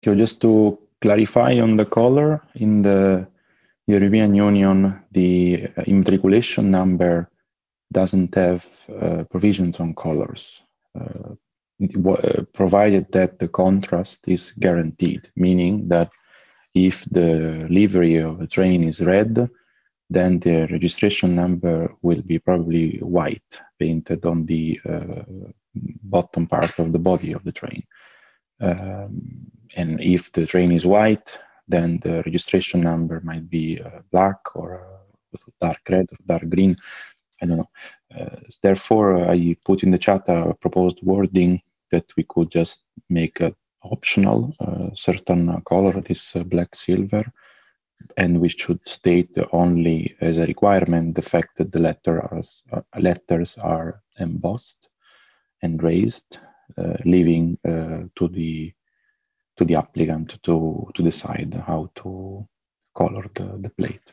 So just to clarify on the color, in the European Union, the immatriculation number doesn't have provisions on colors, provided that the contrast is guaranteed, meaning that if the livery of a train is red, then the registration number will be probably white, painted on the bottom part of the body of the train. And if the train is white, then the registration number might be black or dark red or dark green. I don't know. Therefore, I put in the chat a proposed wording that we could just make a optional certain color, this black silver, and we should state only as a requirement the fact that the letters are embossed and raised, leaving to the applicant to decide how to color the plate.